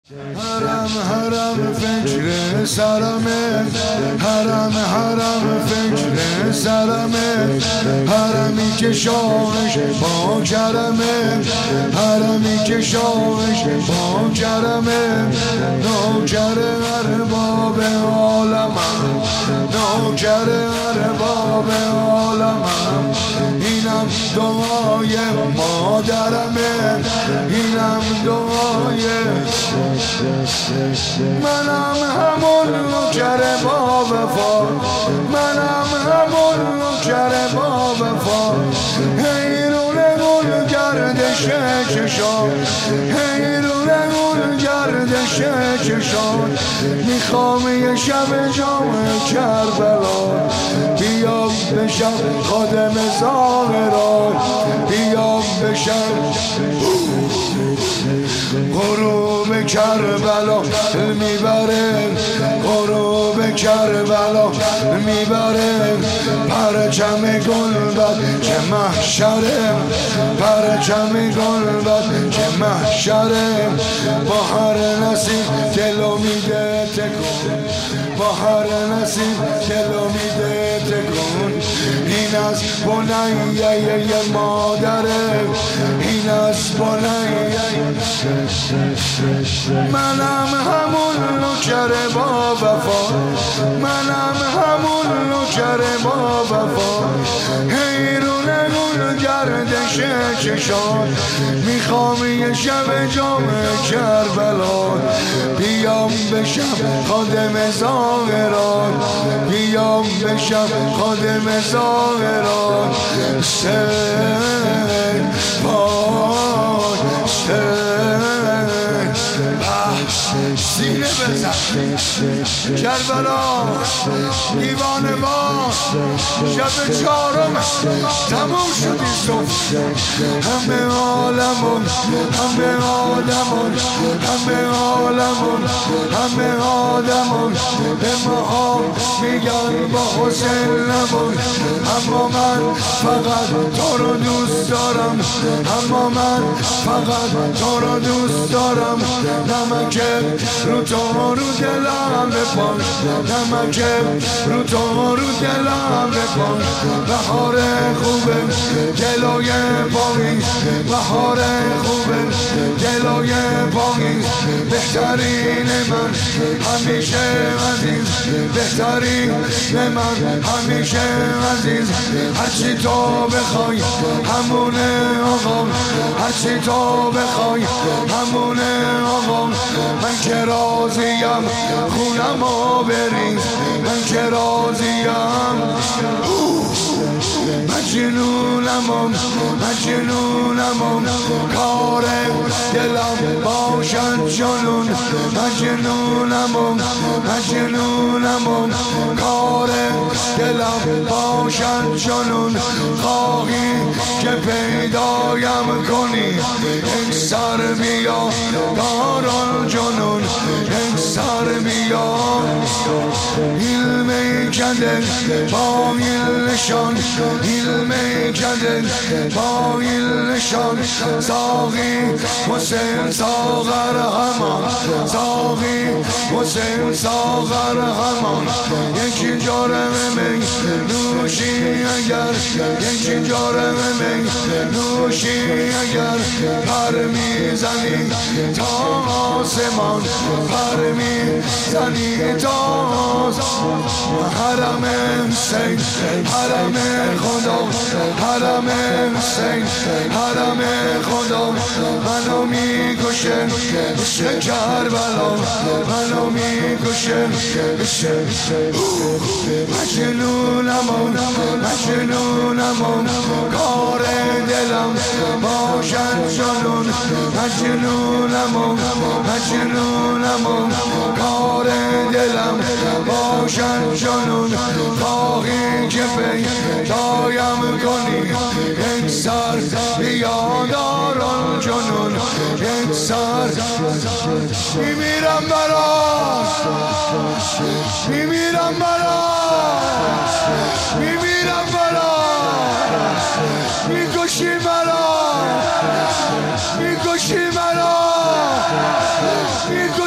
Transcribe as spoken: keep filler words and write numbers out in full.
حرم حرم فکر سرمه، حرم حرم فکر سرمه، حرمی که شاهش با کرمه، حرمی که شاهش با کرمه، نوکر ارباب عالمم، نوکر ارباب عالمم، اینم دعای مادرمه، اینم دعای منم همون نوکر با وفا، منم همون نوکر با وفا، حیرون گل گردش چشان، حیرون گل گردش چشان، میخوام یه شب جام کربلا، بیام بشم خادم ظاهران، بیام بشم غروب کربلا میبره، غروب کربلا میبره، پرچم گلبد که محشره، پرچم گلبد که محشره، با هر نسیم دلو میده تکون، با هر نسیم دلو میده تکون، این از بنیه مادره، این از بنیه، منم همون نوکر با وفا، منم همون نوکر با وفا، حیرون گل گردش چشان، میخوام یه شب جام کربلا، بیام بشم خادم ظاهران، بیام بشم خادم ظاهران، سین پای سینه بزن کربلا، دیوانه با شب چهارم تموم شدی صبح، همه عالمون، همه عالمون، همه عالمون، همه آدمون به ما میگن با حسین نمون، اما من فقط تو رو دوست دارم، اما من فقط تو رو دوست دارم، نمک رو تو رو دلم بپاش، نمک رو تو رو دلم بپاش، بهار خوبه جلوی پاییز، بهار خوبه جلوی پاییز، بهترین من همیشه عزیز، بهترین من همیشه عزیز، هرچی تو بخوای همونه آقا، هرچی تو بخوای همونه آقا، من که راضیم خونمو بریز، من که راضیم، مجنونمم مجنونمم، کار دلم باشد جنون، مجنونمم مجنونمم، کار دلم باشد جنون، خواهی که پیدایم کنی یک سر بیا داران جنون، یک سر بیا علمی کده با علشان، علمی کده با علشان، ساقی حسین ساغر همان، ساقی حسین ساغر همان، یکی جارم می نوشی اگر، یکی جارم می نوشی اگر، پر میزنی تا آسمان، پر میزنی تا آسمان، حرم حسین، حرم خدا، حرم حسین، حرم خدا، منو میکشه عشق کربلا، منو میکشه مجنونمم مجنونمم، کار دلم باشد جنون، مجنونمم مجنونمم، کار دلم باشد جنون، خواهی که پیدایم کنی یک سر بیا داران جنون، یک سر میمیرم برات، میمیرم برات، میمیرم برات، میکشی مرا، میکشی مرا، میکشی